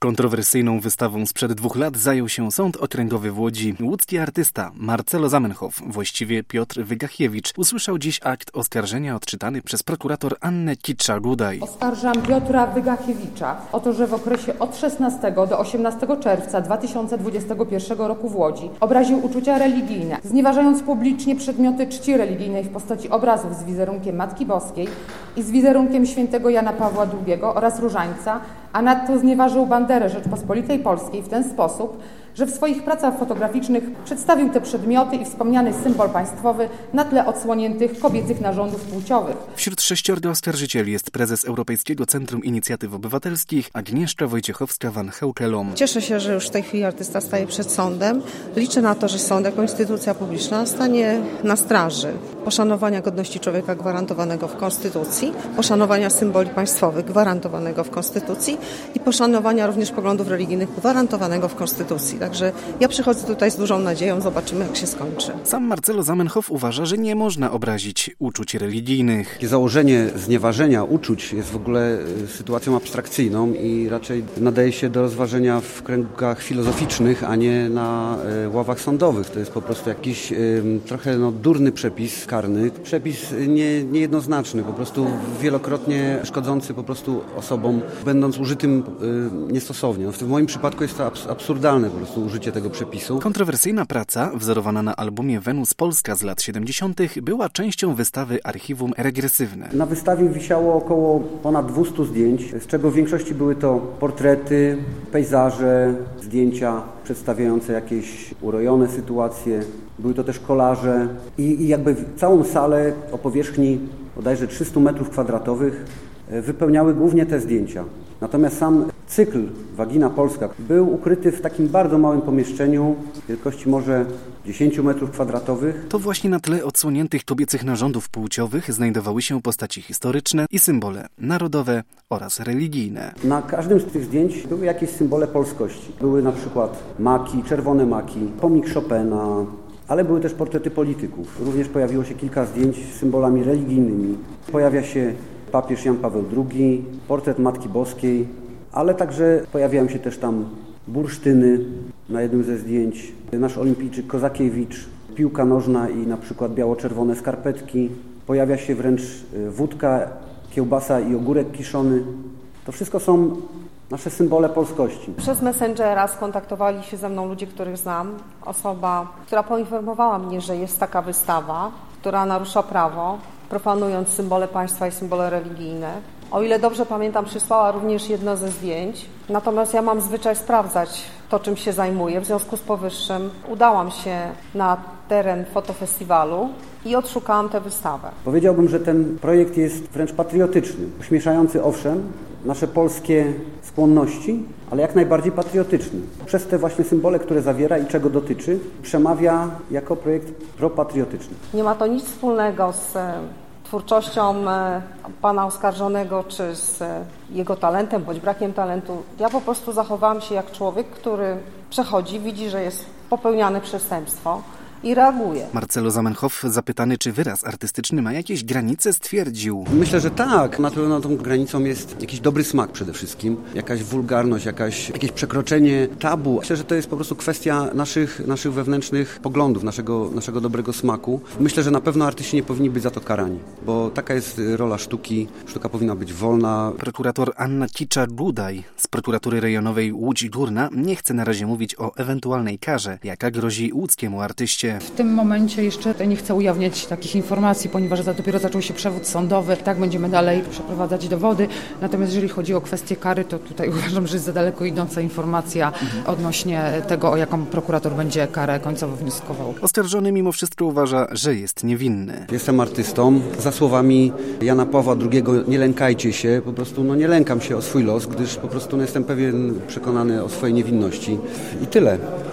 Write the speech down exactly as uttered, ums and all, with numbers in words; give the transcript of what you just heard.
Kontrowersyjną wystawą sprzed dwóch lat zajął się Sąd Okręgowy w Łodzi. Łódzki artysta Marcelo Zamenhof, właściwie Piotr Wygachiewicz, usłyszał dziś akt oskarżenia odczytany przez prokurator Annę Kicza-Gudaj. Oskarżam Piotra Wygachiewicza o to, że w okresie od szesnastego do osiemnastego czerwca dwa tysiące dwudziestego pierwszego roku w Łodzi obraził uczucia religijne, znieważając publicznie przedmioty czci religijnej w postaci obrazów z wizerunkiem Matki Boskiej i z wizerunkiem świętego Jana Pawła drugiego oraz Różańca, a nadto znieważył banderę Rzeczpospolitej Polskiej w ten sposób, że w swoich pracach fotograficznych przedstawił te przedmioty i wspomniany symbol państwowy na tle odsłoniętych kobiecych narządów płciowych. Wśród sześciorga oskarżycieli jest prezes Europejskiego Centrum Inicjatyw Obywatelskich Agnieszka Wojciechowska-Van Heukelom. Cieszę się, że już w tej chwili artysta staje przed sądem. Liczę na to, że sąd jako instytucja publiczna stanie na straży poszanowania godności człowieka gwarantowanego w Konstytucji, poszanowania symboli państwowych gwarantowanego w Konstytucji i poszanowania również poglądów religijnych gwarantowanego w Konstytucji. Także ja przychodzę tutaj z dużą nadzieją, zobaczymy, jak się skończy. Sam Marcelo Zamenhof uważa, że nie można obrazić uczuć religijnych. Założenie znieważenia uczuć jest w ogóle sytuacją abstrakcyjną i raczej nadaje się do rozważenia w kręgach filozoficznych, a nie na ławach sądowych. To jest po prostu jakiś trochę no, durny przepis karny, przepis nie, niejednoznaczny, po prostu wielokrotnie szkodzący po prostu osobom, będąc użytym niestosownie. W moim przypadku jest to absurdalne po prostu użycie tego przepisu. Kontrowersyjna praca, wzorowana na albumie Wenus Polska z lat siedemdziesiątych, była częścią wystawy Archiwum Regresywne. Na wystawie wisiało około ponad dwieście zdjęć, z czego w większości były to portrety, pejzaże, zdjęcia przedstawiające jakieś urojone sytuacje. Były to też kolaże i, i jakby całą salę o powierzchni bodajże trzysta metrów kwadratowych wypełniały głównie te zdjęcia. Natomiast sam cykl Wagina Polska był ukryty w takim bardzo małym pomieszczeniu wielkości może dziesięć metrów kwadratowych. To właśnie na tle odsłoniętych kobiecych narządów płciowych znajdowały się postaci historyczne i symbole narodowe oraz religijne. Na każdym z tych zdjęć były jakieś symbole polskości. Były na przykład maki, czerwone maki, pomnik Chopina, ale były też portrety polityków. Również pojawiło się kilka zdjęć z symbolami religijnymi. Pojawia się papież Jan Paweł drugi, portret Matki Boskiej, ale także pojawiają się też tam bursztyny na jednym ze zdjęć. Nasz olimpijczyk Kozakiewicz, piłka nożna i na przykład biało-czerwone skarpetki. Pojawia się wręcz wódka, kiełbasa i ogórek kiszony. To wszystko są nasze symbole polskości. Przez Messengera skontaktowali się ze mną ludzie, których znam. Osoba, która poinformowała mnie, że jest taka wystawa, która narusza prawo, profanując symbole państwa i symbole religijne. O ile dobrze pamiętam, przysłała również jedno ze zdjęć. Natomiast ja mam zwyczaj sprawdzać to, czym się zajmuję. W związku z powyższym udałam się na teren fotofestiwalu i odszukałam tę wystawę. Powiedziałbym, że ten projekt jest wręcz patriotyczny. Uśmieszający owszem nasze polskie skłonności, ale jak najbardziej patriotyczny. Przez te właśnie symbole, które zawiera i czego dotyczy, przemawia jako projekt propatriotyczny. Nie ma to nic wspólnego z twórczością pana oskarżonego, czy z jego talentem, bądź brakiem talentu. Ja po prostu zachowałam się jak człowiek, który przechodzi, widzi, że jest popełniane przestępstwo i reaguje. Marcelo Zamenhof, zapytany, czy wyraz artystyczny ma jakieś granice, stwierdził: Myślę, że tak. Na pewno tą granicą jest jakiś dobry smak przede wszystkim, jakaś wulgarność, jakaś, jakieś przekroczenie tabu. Myślę, że to jest po prostu kwestia naszych, naszych wewnętrznych poglądów, naszego, naszego dobrego smaku. Myślę, że na pewno artyści nie powinni być za to karani, bo taka jest rola sztuki. Sztuka powinna być wolna. Prokurator Anna Kicza-Gudaj z prokuratury rejonowej Łódź Górna nie chce na razie mówić o ewentualnej karze, jaka grozi łódzkiemu artyście. W tym momencie jeszcze nie chcę ujawniać takich informacji, ponieważ dopiero zaczął się przewód sądowy. Tak będziemy dalej przeprowadzać dowody. Natomiast jeżeli chodzi o kwestię kary, to tutaj uważam, że jest za daleko idąca informacja odnośnie tego, o jaką prokurator będzie karę końcowo wnioskował. Oskarżony mimo wszystko uważa, że jest niewinny. Jestem artystą. Za słowami Jana Pawła drugiego nie lękajcie się. Po prostu no, nie lękam się o swój los, gdyż po prostu no, jestem pewien, przekonany o swojej niewinności. I tyle.